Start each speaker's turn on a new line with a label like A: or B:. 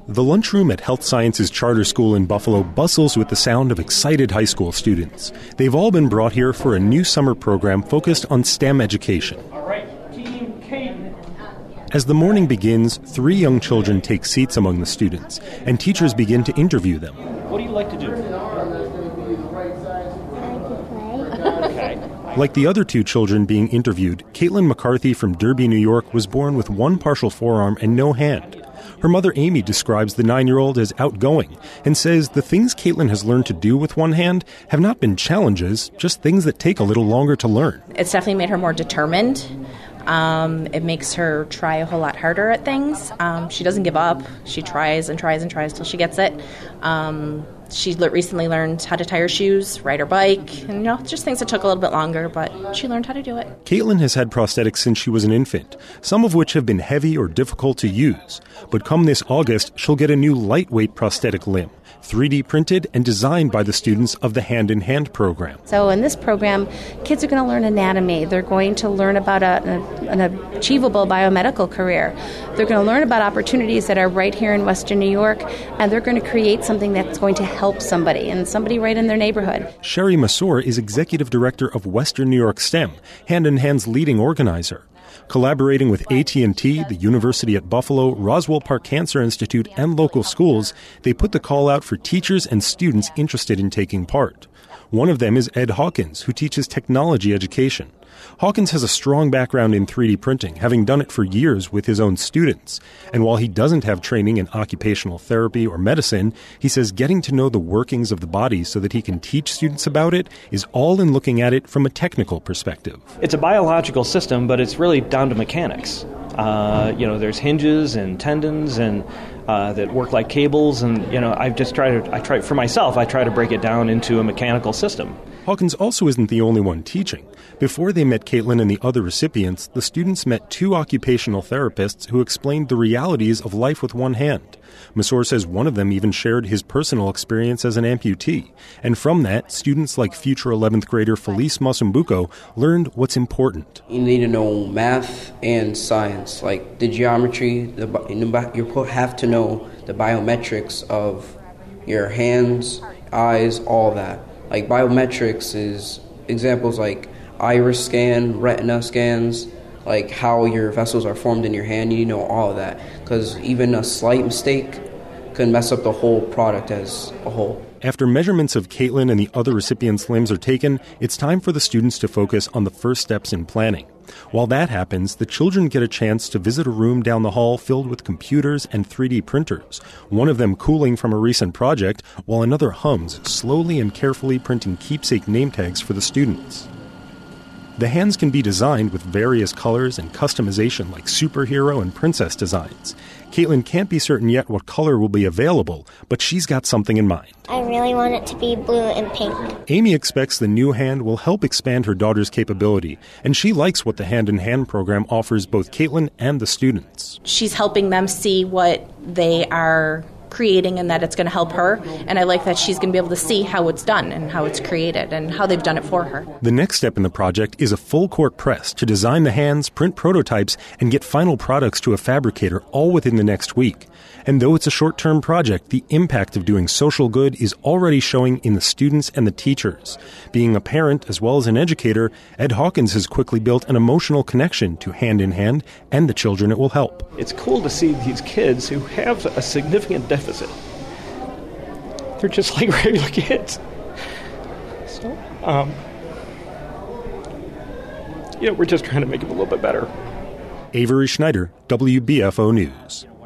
A: The lunchroom at Health Sciences Charter School in Buffalo bustles with the sound of excited high school students. They've all been brought here for a new summer program focused on STEM education.
B: All right, Team Caden.
A: As the morning begins, 3 young children take seats among the students, and teachers begin to interview them.
B: What do you like to do? Okay.
A: Like the other 2 children being interviewed, Caitlin McCarthy from Derby, New York, was born with 1 partial forearm and no hand. Her mother, Amy, describes the 9-year-old as outgoing and says the things Caitlin has learned to do with one hand have not been challenges, just things that take a little longer to learn.
C: It's definitely made her more determined. It makes her try a whole lot harder at things. She doesn't give up. She tries and tries and tries till she gets it. She recently learned how to tie her shoes, ride her bike, and just things that took a little bit longer, but she learned how to do it.
A: Caitlin has had prosthetics since she was an infant, some of which have been heavy or difficult to use. But come this August, she'll get a new lightweight prosthetic limb, 3D printed and designed by the students of the Hand in Hand program.
D: So in this program, kids are going to learn anatomy. They're going to learn about an achievable biomedical career. They're going to learn about opportunities that are right here in Western New York, and they're going to create something that's going to help somebody, and somebody right in their neighborhood.
A: Sherry Massour is Executive Director of Western New York STEM, Hand in Hand's leading organizer. Collaborating with AT&T, the University at Buffalo, Roswell Park Cancer Institute, and local schools, they put the call out for teachers and students interested in taking part. One of them is Ed Hawkins, who teaches technology education. Hawkins has a strong background in 3D printing, having done it for years with his own students. And while he doesn't have training in occupational therapy or medicine, he says getting to know the workings of the body so that he can teach students about it is all in looking at it from a technical perspective.
B: It's a biological system, but it's really down to mechanics. There's hinges and tendons and that work like cables, and I try to break it down into a mechanical system.
A: Hawkins also isn't the only one teaching. Before they met Caitlin and the other recipients, the students met 2 occupational therapists who explained the realities of life with one hand. Massour says one of them even shared his personal experience as an amputee. And from that, students like future 11th grader Felice Masumbuko learned what's important.
E: You need to know math and science, like the geometry. You have to know the biometrics of your hands, eyes, all that. Like biometrics is examples like iris scan, retina scans, like how your vessels are formed in your hand. You know all of that, because even a slight mistake can mess up the whole product as a whole.
A: After measurements of Caitlin and the other recipients' limbs are taken, it's time for the students to focus on the first steps in planning. While that happens, the children get a chance to visit a room down the hall filled with computers and 3D printers, one of them cooling from a recent project, while another hums, slowly and carefully printing keepsake name tags for the students. The hands can be designed with various colors and customization like superhero and princess designs. Caitlin can't be certain yet what color will be available, but she's got something in mind.
F: I really want it to be blue and pink.
A: Amy expects the new hand will help expand her daughter's capability, and she likes what the Hand in Hand program offers both Caitlin and the students.
C: She's helping them see what they are creating and that it's going to help her, and I like that she's going to be able to see how it's done and how it's created and how they've done it for her.
A: The next step in the project is a full-court press to design the hands, print prototypes, and get final products to a fabricator all within the next week. And though it's a short-term project, the impact of doing social good is already showing in the students and the teachers. Being a parent as well as an educator, Ed Hawkins has quickly built an emotional connection to Hand in Hand and the children it will help.
B: It's cool to see these kids who have a significant deficit. They're just like regular kids. So, we're just trying to make them a little bit better.
A: Avery Schneider, WBFO News.